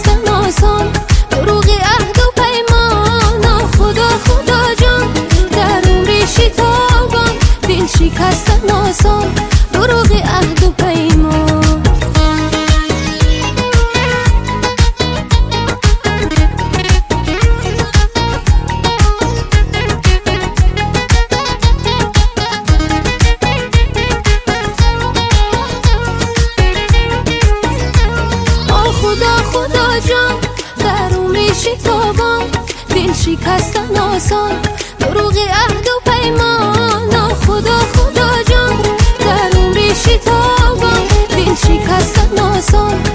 شکستن آسان، دروغی عهد و پیمان، خدا خدا جان در عمری شتابان، دل شکستن آسان، دروغی عهد و پیمان. خدا جان در عمری شتابان، دل شکستن آسان، دروغی عهد و پیمان، خدا خدا جان در عمری شتابان، دل شکستن آسان.